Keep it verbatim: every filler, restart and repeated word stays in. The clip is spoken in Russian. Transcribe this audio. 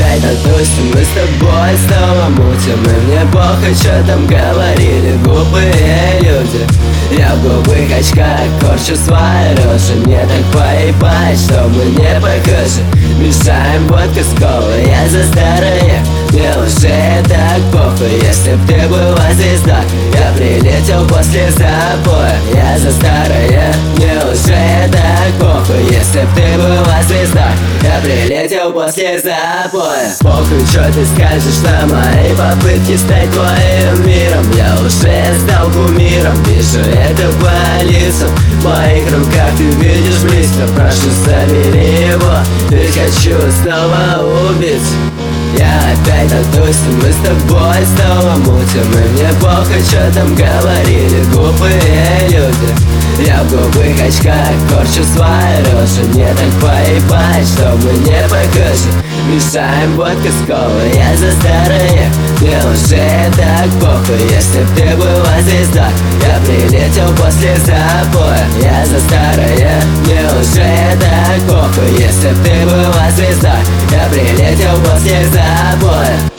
опять тусим мы с тобой, снова мутим. И мне похуй, что там говорили глупые люди. Я в голубых очках корчу свои рожи. Мне так поебать, что мы не похожи. Мешаем водку с колой, я за старое. Мне уже так похуй, если б ты была звезда. Я прилетел после запоя, я за старое. Мне уже так похуй, если б ты была звезда. Я прилетел после запоя. Похуй, что ты скажешь на мои попытки стать твоим миром. Я уже стал кумиром, вижу это по лицам. В моих руках ты видишь близко, прошу, забери его. Ведь хочу снова убить. Я опять тусим, мы с тобой снова мутим. И мне похуй, что там говорили глупые люди. Я в голубых очках корчу свои рожи. Мне так поебать, что мы не похожи. Мешаем водку с колой, я за старое. Мне уже так похуй, если б ты была звезда. Я прилетел после запоя, я за старое. Мне уже так похуй, если б ты была звезда. Я прилетел после запоя.